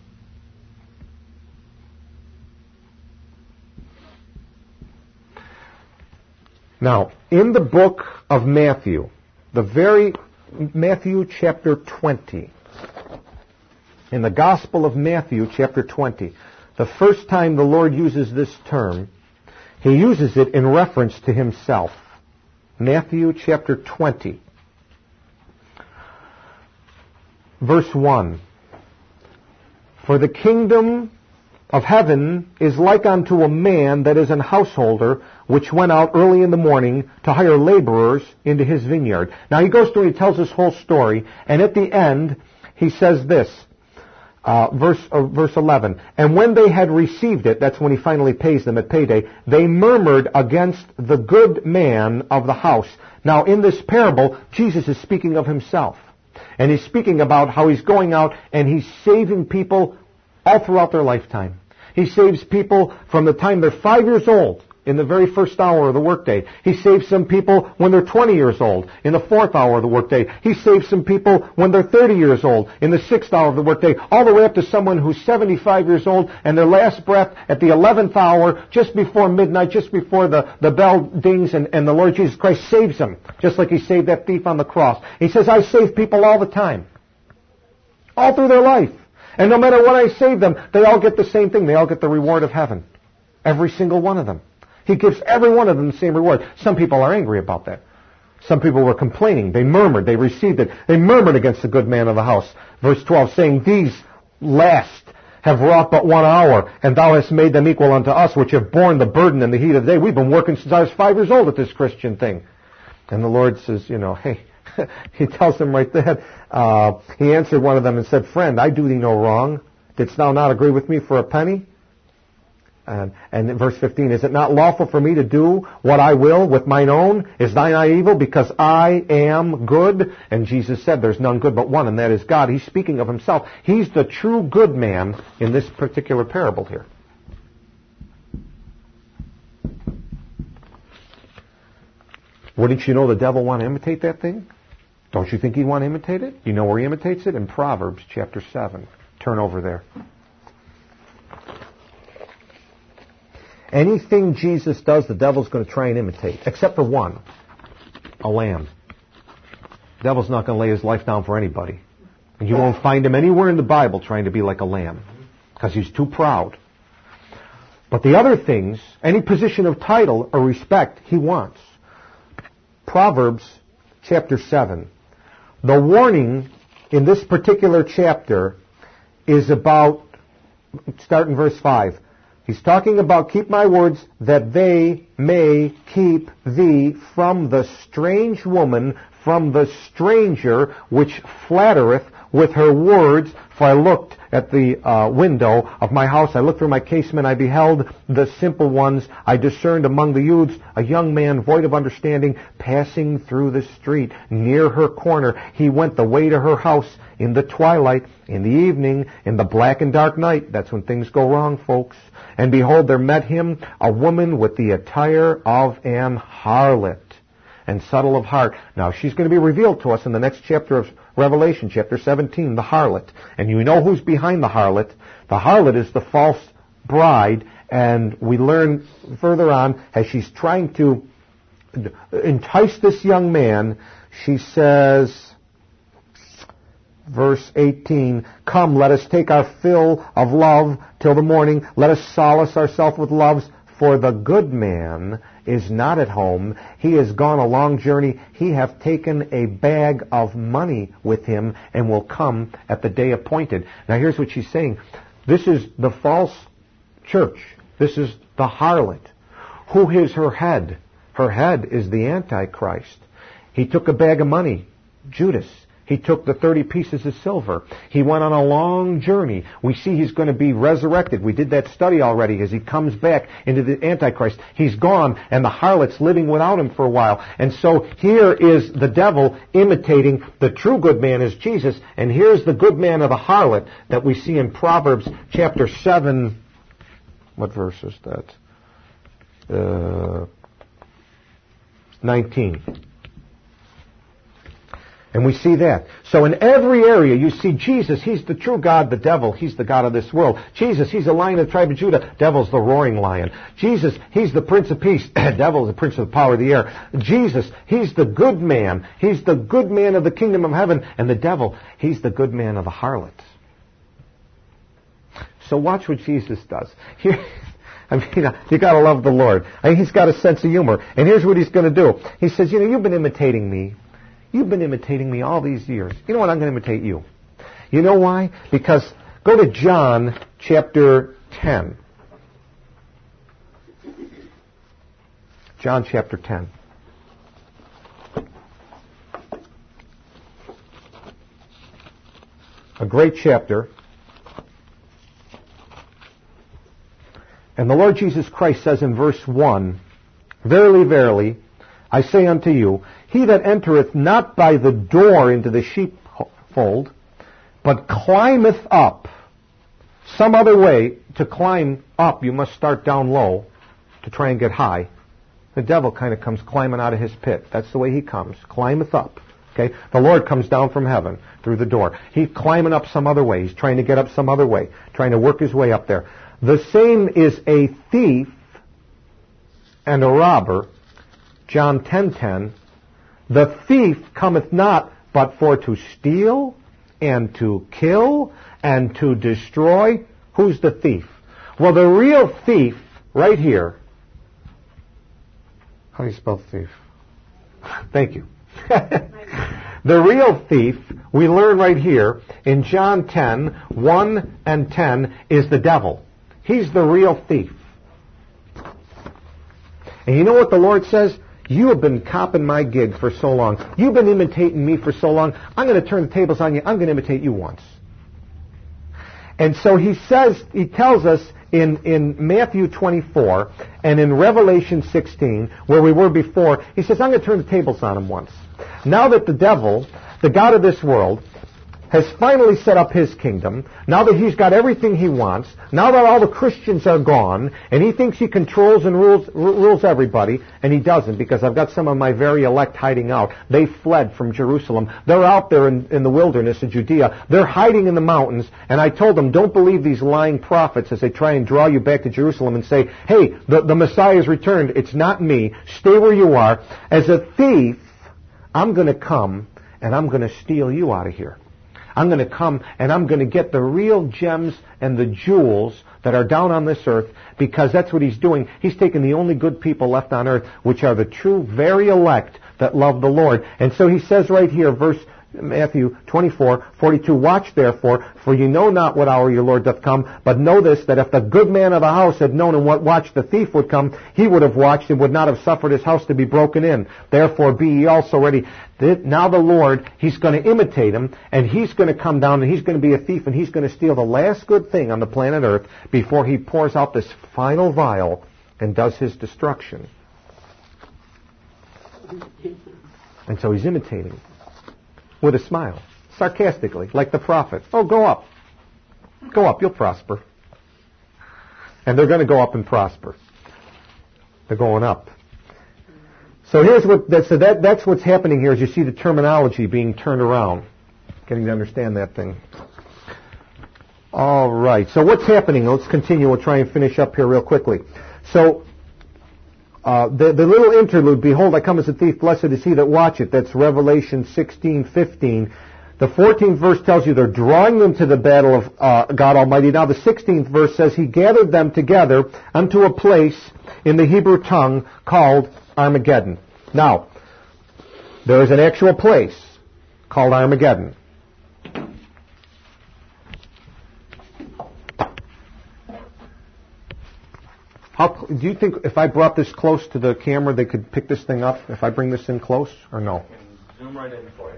now, in the book of Matthew, Matthew chapter 20, in the Gospel of Matthew chapter 20, the first time the Lord uses this term, he uses it in reference to himself. Matthew chapter 20, verse 1. For the kingdom of heaven is like unto a man that is an householder, which went out early in the morning to hire laborers into his vineyard. Now he goes through and he tells this whole story, and at the end he says this, verse 11, and when they had received it, that's when he finally pays them at payday, they murmured against the good man of the house. Now in this parable, Jesus is speaking of himself. And he's speaking about how he's going out and he's saving people all throughout their lifetime. He saves people from the time they're 5 years old, in the very first hour of the workday. He saves some people when they're 20 years old, in the fourth hour of the workday. He saves some people when they're 30 years old, in the sixth hour of the workday, all the way up to someone who's 75 years old, and their last breath at the 11th hour, just before midnight, just before the bell dings, and the Lord Jesus Christ saves them, just like he saved that thief on the cross. He says, I save people all the time, all through their life. And no matter what I save them, they all get the same thing. They all get the reward of heaven. Every single one of them. He gives every one of them the same reward. Some people are angry about that. Some people were complaining. They murmured. They received it. They murmured against the good man of the house. Verse 12 saying, these last have wrought but 1 hour, and thou hast made them equal unto us, which have borne the burden and the heat of the day. We've been working since I was 5 years old at this Christian thing. And the Lord says, hey, he tells them right there, he answered one of them and said, friend, I do thee no wrong. Didst thou not agree with me for a penny? And in verse 15, is it not lawful for me to do what I will with mine own? Is thine eye evil because I am good? And Jesus said, there's none good but one, and that is God. He's speaking of himself. He's the true good man in this particular parable here. Wouldn't you know the devil want to imitate that thing? Don't you think he'd want to imitate it? You know where he imitates it? In Proverbs chapter 7. Turn over there. Anything Jesus does, the devil's going to try and imitate, except for one, a lamb. The devil's not going to lay his life down for anybody. And you won't find him anywhere in the Bible trying to be like a lamb, because he's too proud. But the other things, any position of title or respect, he wants. Proverbs chapter 7. The warning in this particular chapter is about, start in verse 5. He's talking about keep my words that they may keep thee from the strange woman, from the stranger which flattereth with her words. For I looked at the window of my house, I looked through my casement, I beheld the simple ones, I discerned among the youths a young man void of understanding passing through the street near her corner. He went the way to her house in the twilight, in the evening, in the black and dark night. That's when things go wrong, folks. And behold, there met him a woman with the attire of an harlot and subtle of heart. Now, she's going to be revealed to us in the next chapter of Revelation, chapter 17, the harlot. And you know who's behind the harlot. The harlot is the false bride, and we learn further on, as she's trying to entice this young man, she says, verse 18, come, let us take our fill of love till the morning. Let us solace ourselves with loves, for the good man is not at home. He has gone a long journey. He hath taken a bag of money with him and will come at the day appointed. Now here's what she's saying. This is the false church. This is the harlot. Who is her head? Her head is the Antichrist. He took a bag of money, Judas. He took the 30 pieces of silver. He went on a long journey. We see he's going to be resurrected. We did that study already as he comes back into the Antichrist. He's gone, and the harlot's living without him for a while. And so here is the devil imitating the true good man as Jesus, and here's the good man of the harlot that we see in Proverbs chapter 7. What verse is that? 19. And we see that. So in every area you see Jesus, he's the true God, the devil, he's the God of this world. Jesus, he's the Lion of the tribe of Judah, devil's the roaring lion. Jesus, he's the Prince of Peace, devil's the Prince of the power of the air. Jesus, he's the good man, he's the good man of the kingdom of heaven, and the devil, he's the good man of the harlot. So watch what Jesus does. Here, you gotta love the Lord. He's got a sense of humor. And here's what he's gonna do. He says, you've been imitating me. You've been imitating me all these years. You know what? I'm going to imitate you. You know why? Because go to John chapter 10. John chapter 10. A great chapter. And the Lord Jesus Christ says in verse 1, Verily, verily, I say unto you, he that entereth not by the door into the sheepfold, but climbeth up. Some other way to climb up, you must start down low to try and get high. The devil kind of comes climbing out of his pit. That's the way he comes, climbeth up. Okay? The Lord comes down from heaven through the door. He's climbing up some other way. He's trying to get up some other way, trying to work his way up there. The same is a thief and a robber. John 10:10. The thief cometh not but for to steal and to kill and to destroy. Who's the thief? Well, the real thief right here. How do you spell thief? Thank you. The real thief, we learn right here in John 10:1 and 10, is the devil. He's the real thief. And you know what the Lord says? You have been copping my gig for so long. You've been imitating me for so long. I'm going to turn the tables on you. I'm going to imitate you once. And so he tells us in Matthew 24 and in Revelation 16, where we were before, he says, I'm going to turn the tables on him once. Now that the devil, the god of this world, has finally set up his kingdom, now that he's got everything he wants, now that all the Christians are gone, and he thinks he controls and rules everybody, and he doesn't, because I've got some of my very elect hiding out. They fled from Jerusalem. They're out there in the wilderness of Judea. They're hiding in the mountains, and I told them, don't believe these lying prophets as they try and draw you back to Jerusalem and say, hey, the Messiah has returned. It's not me. Stay where you are. As a thief, I'm going to come, and I'm going to steal you out of here. I'm going to come and I'm going to get the real gems and the jewels that are down on this earth, because that's what he's doing. He's taking the only good people left on earth, which are the true, very elect that love the Lord. And so he says right here, Matthew 24:42, Watch therefore, for you know not what hour your Lord doth come, but know this, that if the good man of the house had known in what watch the thief would come, he would have watched and would not have suffered his house to be broken in. Therefore be ye also ready. Now the Lord, he's going to imitate him, and he's going to come down, and he's going to be a thief, and he's going to steal the last good thing on the planet earth before he pours out this final vial and does his destruction. And so he's imitating with a smile, sarcastically, like the prophet. Oh, go up. Go up, you'll prosper. And they're going to go up and prosper. They're going up. So that's what's happening here, is you see the terminology being turned around. Getting to understand that thing. All right, so what's happening? Let's continue. We'll try and finish up here real quickly. So, the little interlude, behold, I come as a thief, blessed is he that watcheth. That's Revelation 16:15. The 14th verse tells you they're drawing them to the battle of God Almighty. Now the 16th verse says he gathered them together unto a place in the Hebrew tongue called Armageddon. Now, there is an actual place called Armageddon. Do you think if I brought this close to the camera, they could pick this thing up if I bring this in close, or no?
Zoom right in for you.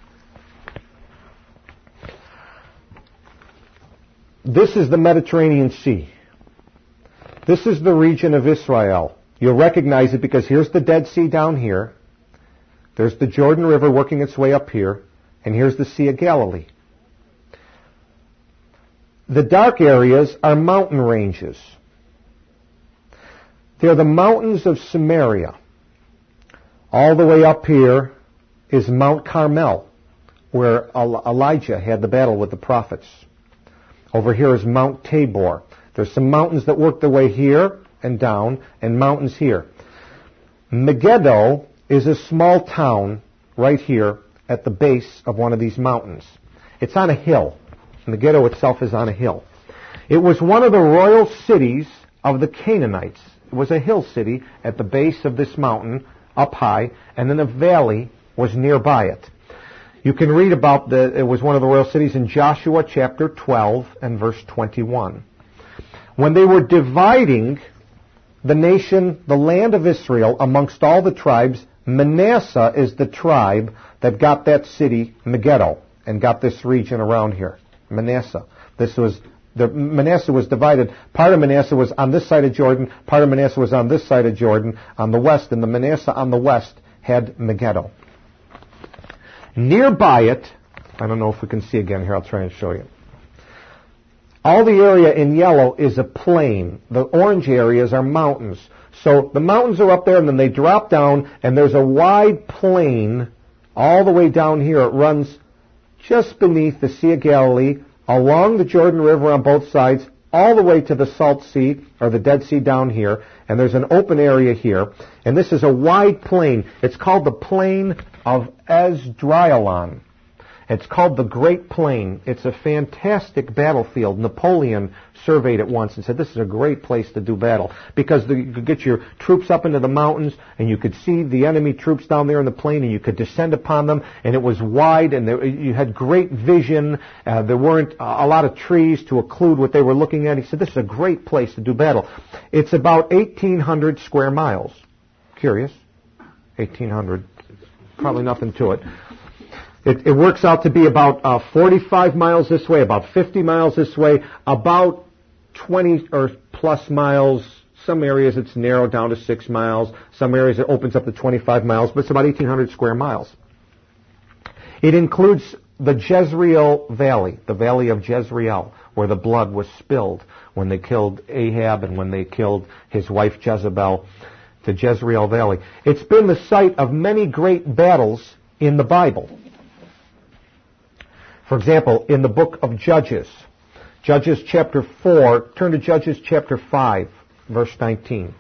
This is the Mediterranean Sea. This is the region of Israel. You'll recognize it because here's the Dead Sea down here. There's the Jordan River working its way up here. And here's the Sea of Galilee. The dark areas are mountain ranges. They're the mountains of Samaria. All the way up here is Mount Carmel, where Elijah had the battle with the prophets. Over here is Mount Tabor. There's some mountains that work their way here and down, and mountains here. Megiddo is a small town right here at the base of one of these mountains. It's on a hill. Megiddo itself is on a hill. It was one of the royal cities of the Canaanites. It was a hill city at the base of this mountain, up high, and then a valley was nearby it. You can read about it was one of the royal cities in Joshua chapter 12 and verse 21. when they were dividing the nation, the land of Israel, amongst all the tribes, Manasseh is the tribe that got that city, Megiddo, and got this region around here. Manasseh. Manasseh was divided. Part of Manasseh was on this side of Jordan, part of Manasseh was on this side of Jordan, on the west, and the Manasseh on the west had Megiddo. Nearby it, I don't know if we can see again here, I'll try and show you. All the area in yellow is a plain. The orange areas are mountains. So the mountains are up there, and then they drop down, and there's a wide plain all the way down here. It runs just beneath the Sea of Galilee, along the Jordan River on both sides, all the way to the Salt Sea, or the Dead Sea down here, and there's an open area here. And this is a wide plain. It's called the Plain of Esdraelon. It's called the Great Plain. It's a fantastic battlefield. Napoleon surveyed it once and said, this is a great place to do battle, because you could get your troops up into the mountains, and you could see the enemy troops down there in the plain, and you could descend upon them, and it was wide, and you had great vision. There weren't a lot of trees to occlude what they were looking at. He said, this is a great place to do battle. It's about 1,800 square miles. Curious? 1,800. Probably nothing to it. It works out to be about 45 miles this way, about 50 miles this way, about 20 or plus miles. Some areas it's narrowed down to 6 miles. Some areas it opens up to 25 miles, but it's about 1,800 square miles. It includes the Jezreel Valley, the Valley of Jezreel, where the blood was spilled when they killed Ahab and when they killed his wife Jezebel, the Jezreel Valley. It's been the site of many great battles in the Bible. For example, in the book of Judges, Judges chapter 4, turn to Judges chapter 5, verse 19.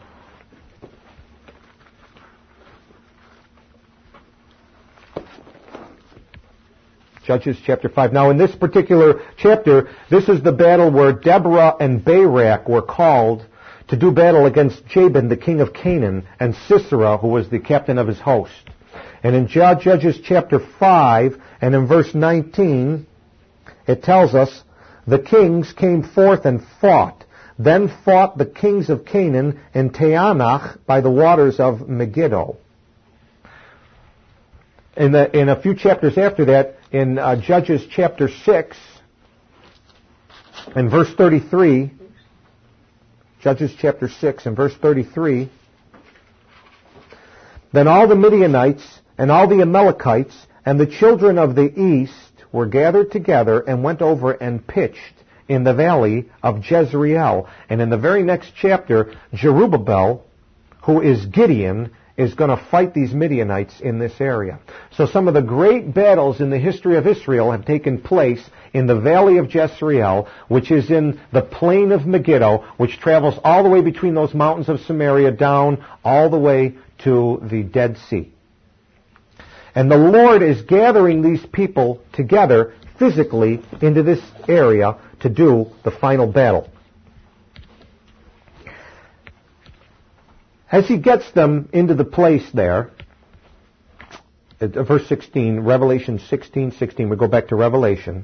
Judges chapter 5. Now in this particular chapter, this is the battle where Deborah and Barak were called to do battle against Jabin, the king of Canaan, and Sisera, who was the captain of his host. And in Judges chapter 5 and in verse 19, it tells us, the kings came forth and fought. Then fought the kings of Canaan in Taanach by the waters of Megiddo. In a few chapters after that, in Judges chapter 6 and verse 33, Judges chapter 6 and verse 33, then all the Midianites and all the Amalekites and the children of the east were gathered together and went over and pitched in the valley of Jezreel. And in the very next chapter, Jerubbaal, who is Gideon, is going to fight these Midianites in this area. So some of the great battles in the history of Israel have taken place in the valley of Jezreel, which is in the plain of Megiddo, which travels all the way between those mountains of Samaria down all the way to the Dead Sea. And the Lord is gathering these people together physically into this area to do the final battle. As he gets them into the place there, verse 16, Revelation 16:16, we go back to Revelation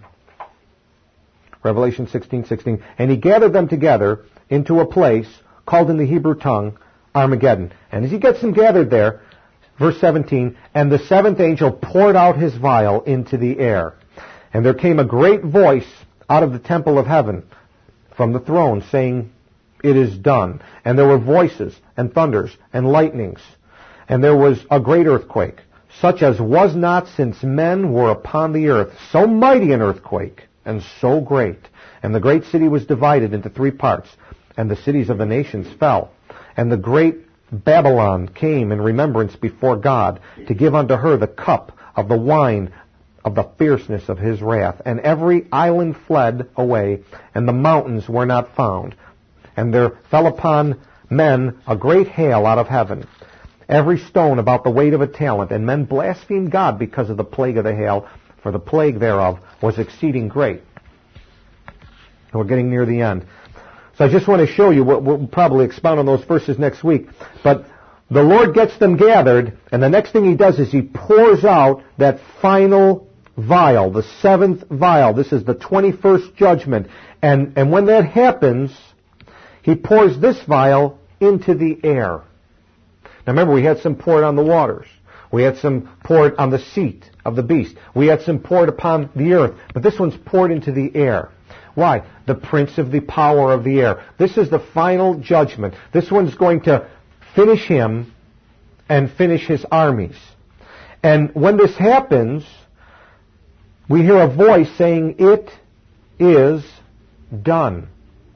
16:16, and he gathered them together into a place called in the Hebrew tongue Armageddon. And as he gets them gathered there, verse 17, and the seventh angel poured out his vial into the air. And there came a great voice out of the temple of heaven from the throne, saying, it is done. And there were voices and thunders and lightnings. And there was a great earthquake, such as was not since men were upon the earth. So mighty an earthquake, and so great. And the great city was divided into 3 parts, and the cities of the nations fell. And the great Babylon came in remembrance before God, to give unto her the cup of the wine of the fierceness of his wrath. And every island fled away, and the mountains were not found. And there fell upon men a great hail out of heaven, every stone about the weight of a talent. And men blasphemed God because of the plague of the hail, for the plague thereof was exceeding great. And we're getting near the end. So I just want to show you, we'll probably expound on those verses next week, but the Lord gets them gathered, and the next thing he does is he pours out that final vial, the 7th vial. This is the 21st judgment. And when that happens, He pours this vial into the air. Now remember, we had some poured on the waters. We had some poured on the seat of the beast. We had some poured upon the earth. But this one's poured into the air. Why? The prince of the power of the air. This is the final judgment. This one's going to finish him and finish his armies. And when this happens, we hear a voice saying, "It is done."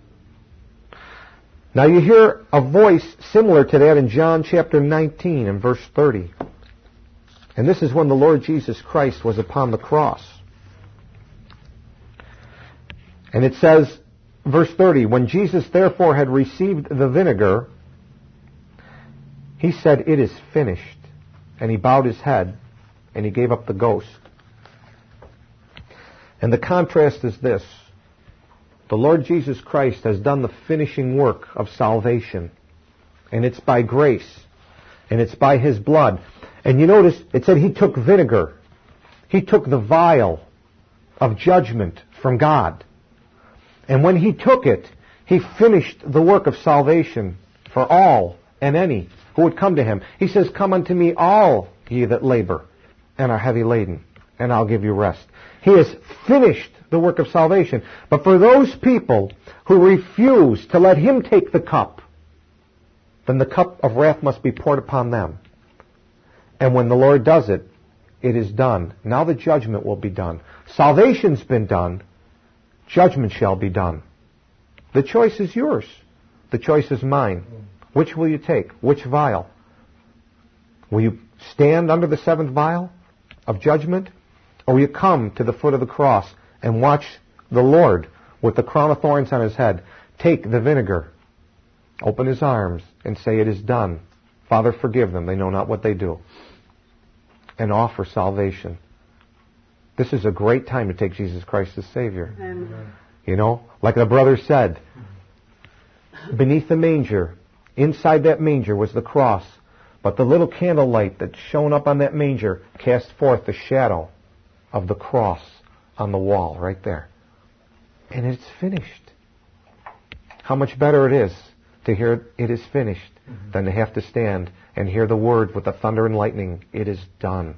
Now you hear a voice similar to that in John chapter 19 and verse 30. And this is when the Lord Jesus Christ was upon the cross. And it says, verse 30, "When Jesus therefore had received the vinegar, he said, 'It is finished.' And he bowed his head, and he gave up the ghost." And the contrast is this. The Lord Jesus Christ has done the finishing work of salvation. And it's by grace. And it's by his blood. And you notice, it said he took vinegar. He took the vial of judgment from God. And when he took it, he finished the work of salvation for all and any who would come to him. He says, "Come unto me, all ye that labor and are heavy laden, and I'll give you rest." He has finished the work of salvation. But for those people who refuse to let him take the cup, then the cup of wrath must be poured upon them. And when the Lord does it, it is done. Now the judgment will be done. Salvation's been done. Judgment shall be done. The choice is yours. The choice is mine. Which will you take? Which vial? Will you stand under the seventh vial of judgment? Or will you come to the foot of the cross and watch the Lord with the crown of thorns on his head take the vinegar, open his arms, and say, "It is done. Father, forgive them. They know not what they do." And offer salvation. This is a great time to take Jesus Christ as Savior. Amen. You know, like the brother said, beneath the manger, inside that manger was the cross, but the little candlelight that shone up on that manger cast forth the shadow of the cross on the wall right there. And it's finished. How much better it is to hear "it is finished" than to have to stand and hear the word with the thunder and lightning, "It is done."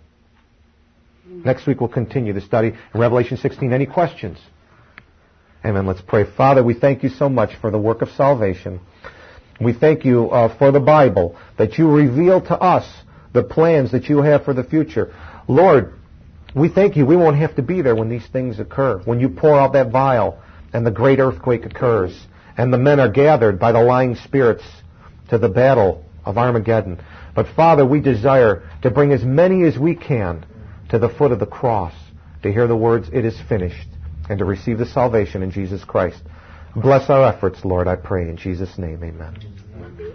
Next week we'll continue the study in Revelation 16. Any questions? Amen. Let's pray. Father, we thank you so much for the work of salvation. We thank you for the Bible, that you reveal to us the plans that you have for the future. Lord, we thank you we won't have to be there when these things occur, when you pour out that vial and the great earthquake occurs and the men are gathered by the lying spirits to the battle of Armageddon. But Father, we desire to bring as many as we can to the foot of the cross to hear the words, "It is finished," and to receive the salvation in Jesus Christ. Bless our efforts, Lord, I pray in Jesus' name. Amen.